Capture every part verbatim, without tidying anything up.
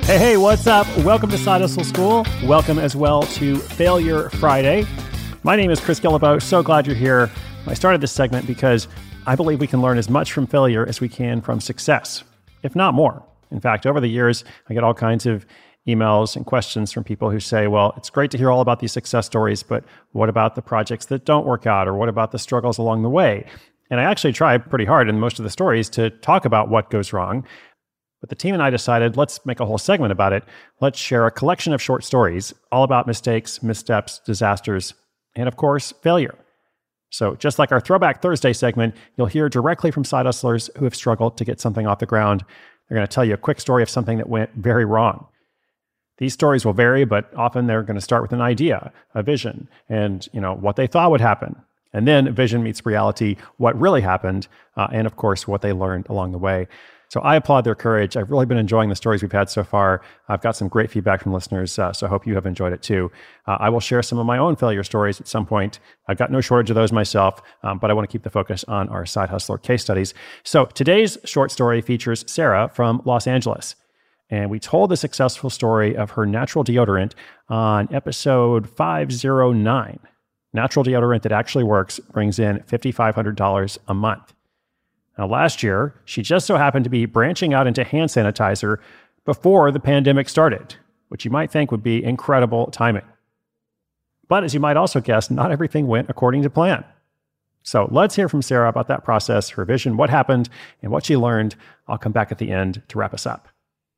Hey, hey, what's up? Welcome to Side Hustle School. Welcome as well to Failure Friday. My name is Chris Guillebeau. So glad you're here. I started this segment because I believe we can learn as much from failure as we can from success, if not more. In fact, over the years, I get all kinds of emails and questions from people who say, well, it's great to hear all about these success stories, but what about the projects that don't work out? Or what about the struggles along the way? And I actually try pretty hard in most of the stories to talk about what goes wrong. But the team and I decided, let's make a whole segment about it. Let's share a collection of short stories all about mistakes, missteps, disasters, and of course, failure. So just like our Throwback Thursday segment, you'll hear directly from side hustlers who have struggled to get something off the ground. They're going to tell you a quick story of something that went very wrong. These stories will vary, but often they're going to start with an idea, a vision, and you know what they thought would happen. And then vision meets reality, what really happened, uh, and of course, what they learned along the way. So I applaud their courage. I've really been enjoying the stories we've had so far. I've got some great feedback from listeners, uh, so I hope you have enjoyed it too. Uh, I will share some of my own failure stories at some point. I've got no shortage of those myself, um, but I want to keep the focus on our side hustler case studies. So today's short story features Sarah from Los Angeles. And we told the successful story of her natural deodorant on episode five oh nine. Natural deodorant that actually works brings in five thousand five hundred dollars a month. Now, last year, she just so happened to be branching out into hand sanitizer before the pandemic started, which you might think would be incredible timing. But as you might also guess, not everything went according to plan. So let's hear from Sarah about that process, her vision, what happened, and what she learned. I'll come back at the end to wrap us up.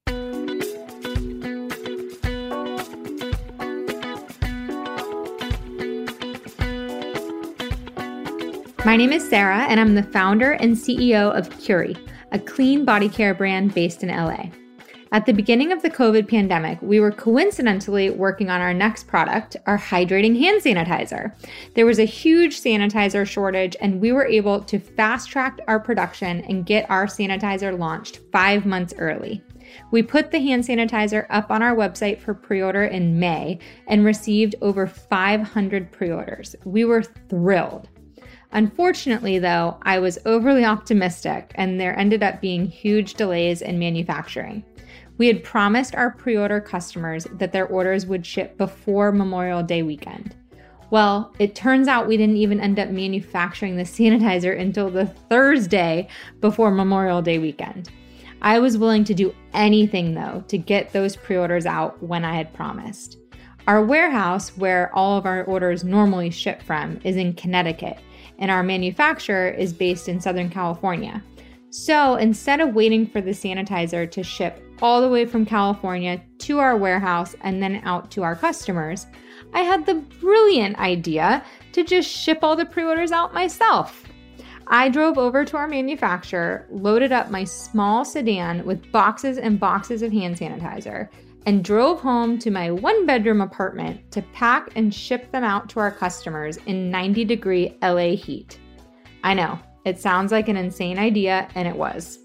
My name is Sarah, and I'm the founder and C E O of Curie, a clean body care brand based in L A. At the beginning of the COVID pandemic, we were coincidentally working on our next product, our hydrating hand sanitizer. There was a huge sanitizer shortage, and we were able to fast-track our production and get our sanitizer launched five months early. We put the hand sanitizer up on our website for pre-order in May and received over five hundred pre-orders. We were thrilled. Unfortunately, though, I was overly optimistic, and there ended up being huge delays in manufacturing. We had promised our pre-order customers that their orders would ship before Memorial Day weekend. Well, it turns out we didn't even end up manufacturing the sanitizer until the Thursday before Memorial Day weekend. I was willing to do anything, though, to get those pre-orders out when I had promised. Our warehouse, where all of our orders normally ship from, is in Connecticut, and our manufacturer is based in Southern California. So instead of waiting for the sanitizer to ship all the way from California to our warehouse and then out to our customers, I had the brilliant idea to just ship all the pre-orders out myself. I drove over to our manufacturer, loaded up my small sedan with boxes and boxes of hand sanitizer, and drove home to my one-bedroom apartment to pack and ship them out to our customers in ninety degree L A heat. I know, it sounds like an insane idea, and it was.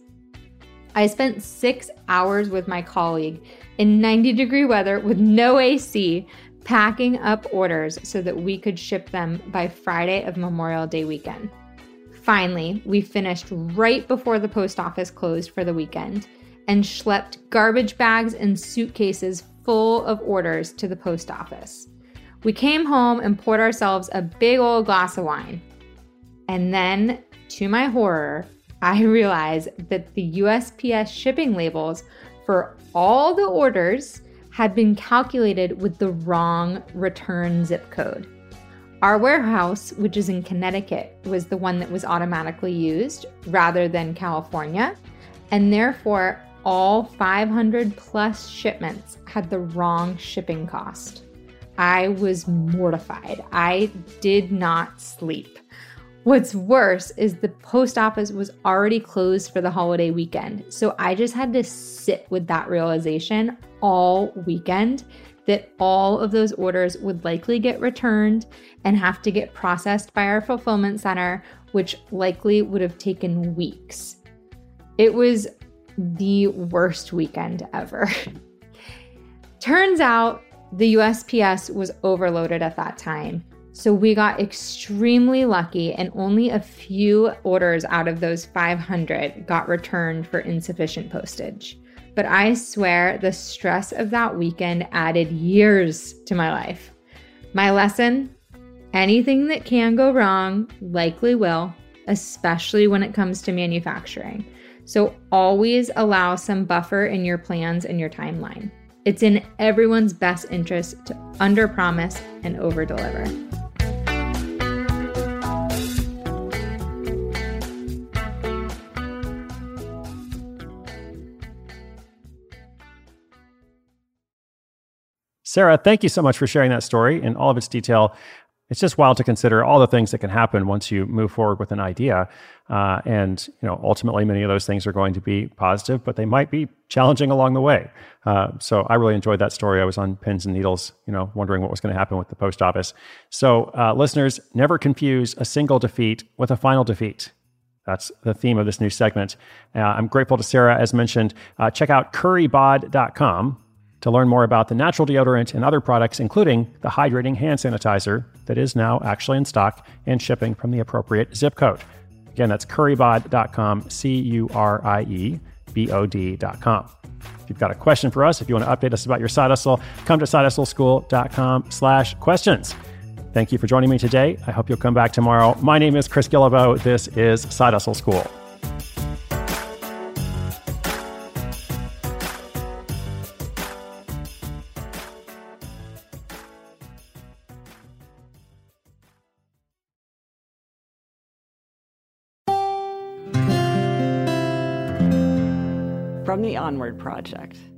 I spent six hours with my colleague in ninety degree weather with no A C, packing up orders so that we could ship them by Friday of Memorial Day weekend. Finally, we finished right before the post office closed for the weekend, and schlepped garbage bags and suitcases full of orders to the post office. We came home and poured ourselves a big old glass of wine. And then, to my horror, I realized that the U S P S shipping labels for all the orders had been calculated with the wrong return zip code. Our warehouse, which is in Connecticut, was the one that was automatically used rather than California, and therefore all five hundred plus shipments had the wrong shipping cost. I was mortified. I did not sleep. What's worse is the post office was already closed for the holiday weekend, so I just had to sit with that realization all weekend that all of those orders would likely get returned and have to get processed by our fulfillment center, which likely would have taken weeks. It was the worst weekend ever. Turns out the U S P S was overloaded at that time, so we got extremely lucky and only a few orders out of those five hundred got returned for insufficient postage. but I swear the stress of that weekend added years to my life. My lesson: anything that can go wrong likely will, especially when it comes to manufacturing. So always allow some buffer in your plans and your timeline. It's in everyone's best interest to underpromise and overdeliver. Sarah, thank you so much for sharing that story in all of its detail. It's just wild to consider all the things that can happen once you move forward with an idea. Uh, and, you know, ultimately, many of those things are going to be positive, but they might be challenging along the way. Uh, so I really enjoyed that story. I was on pins and needles, you know, wondering what was going to happen with the post office. So uh, listeners, never confuse a single defeat with a final defeat. That's the theme of this new segment. Uh, I'm grateful to Sarah, as mentioned. Uh, check out curry bod dot com to learn more about the natural deodorant and other products, including the hydrating hand sanitizer that is now actually in stock and shipping from the appropriate zip code. Again, that's curry bod dot com, C U R I E B O D dot com. If you've got a question for us, if you want to update us about your side hustle, come to side hustle school dot com slash questions. Thank you for joining me today. I hope you'll come back tomorrow. My name is Chris Guillebeau. This is Side Hustle School. From the Onward Project.